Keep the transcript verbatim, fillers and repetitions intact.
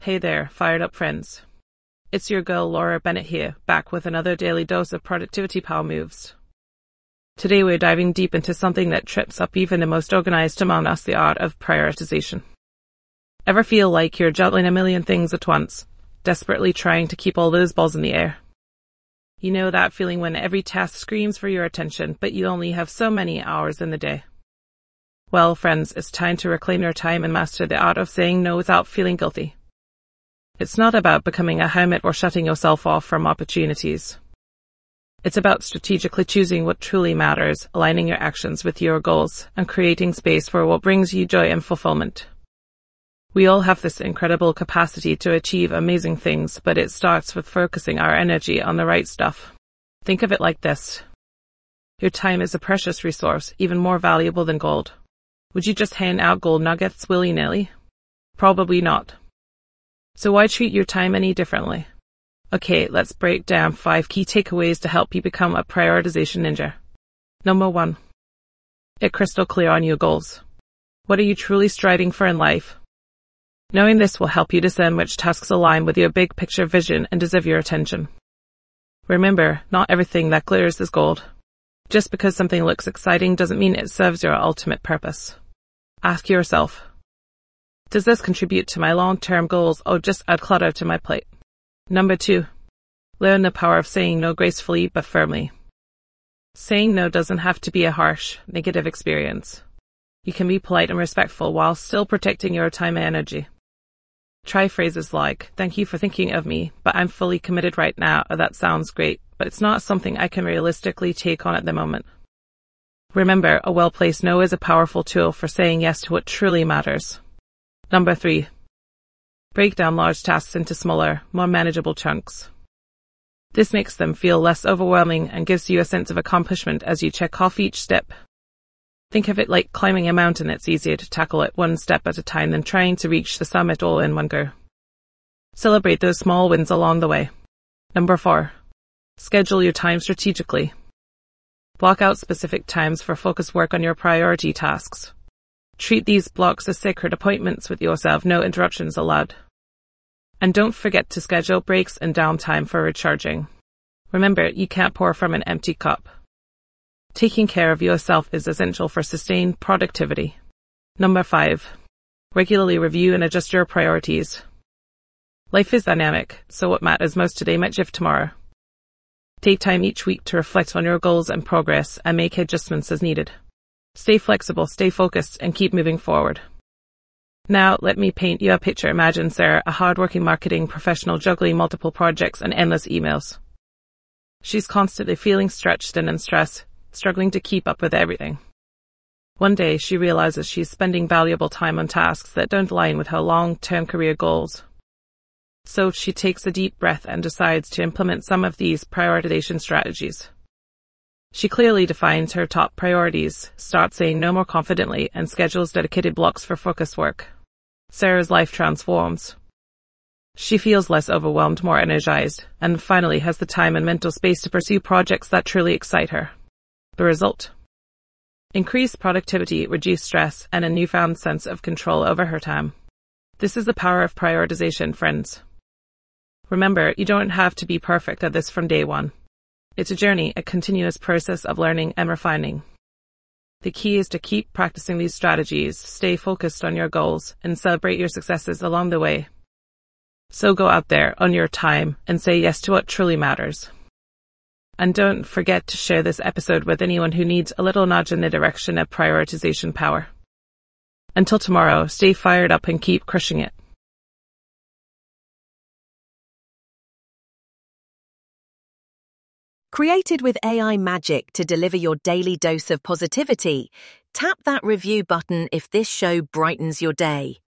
Hey there, fired up friends. It's your girl Laura Bennett here, back with another daily dose of productivity power moves. Today we're diving deep into something that trips up even the most organized among us, the art of prioritization. Ever feel like you're juggling a million things at once, desperately trying to keep all those balls in the air? You know that feeling when every task screams for your attention, but you only have so many hours in the day? Well, friends, it's time to reclaim your time and master the art of saying no without feeling guilty. It's not about becoming a hermit or shutting yourself off from opportunities. It's about strategically choosing what truly matters, aligning your actions with your goals, and creating space for what brings you joy and fulfillment. We all have this incredible capacity to achieve amazing things, but it starts with focusing our energy on the right stuff. Think of it like this. Your time is a precious resource, even more valuable than gold. Would you just hand out gold nuggets willy-nilly? Probably not. So why treat your time any differently? Okay, let's break down five key takeaways to help you become a prioritization ninja. Number one. Get crystal clear on your goals. What are you truly striving for in life? Knowing this will help you discern which tasks align with your big picture vision and deserve your attention. Remember, not everything that glitters is gold. Just because something looks exciting doesn't mean it serves your ultimate purpose. Ask yourself, does this contribute to my long-term goals or just add clutter to my plate? Number two, learn the power of saying no gracefully but firmly. Saying no doesn't have to be a harsh, negative experience. You can be polite and respectful while still protecting your time and energy. Try phrases like, thank you for thinking of me, but I'm fully committed right now, or that sounds great, but it's not something I can realistically take on at the moment. Remember, a well-placed no is a powerful tool for saying yes to what truly matters. Number three. Break down large tasks into smaller, more manageable chunks. This makes them feel less overwhelming and gives you a sense of accomplishment as you check off each step. Think of it like climbing a mountain. It's easier to tackle it one step at a time than trying to reach the summit all in one go. Celebrate those small wins along the way. Number four. Schedule your time strategically. Block out specific times for focused work on your priority tasks. Treat these blocks as sacred appointments with yourself, no interruptions allowed. And don't forget to schedule breaks and downtime for recharging. Remember, you can't pour from an empty cup. Taking care of yourself is essential for sustained productivity. Number five. Regularly review and adjust your priorities. Life is dynamic, so what matters most today might shift tomorrow. Take time each week to reflect on your goals and progress and make adjustments as needed. Stay flexible, stay focused, and keep moving forward. Now, let me paint you a picture. Imagine Sarah, a hardworking marketing professional juggling multiple projects and endless emails. She's constantly feeling stretched and in stress, struggling to keep up with everything. One day, she realizes she's spending valuable time on tasks that don't align with her long-term career goals. So she takes a deep breath and decides to implement some of these prioritization strategies. She clearly defines her top priorities, starts saying no more confidently, and schedules dedicated blocks for focused work. Sarah's life transforms. She feels less overwhelmed, more energized, and finally has the time and mental space to pursue projects that truly excite her. The result? Increased productivity, reduced stress, and a newfound sense of control over her time. This is the power of prioritization, friends. Remember, you don't have to be perfect at this from day one. It's a journey, a continuous process of learning and refining. The key is to keep practicing these strategies, stay focused on your goals, and celebrate your successes along the way. So go out there on your time and say yes to what truly matters. And don't forget to share this episode with anyone who needs a little nudge in the direction of prioritization power. Until tomorrow, stay fired up and keep crushing it. Created with A I magic to deliver your daily dose of positivity, tap that review button if this show brightens your day.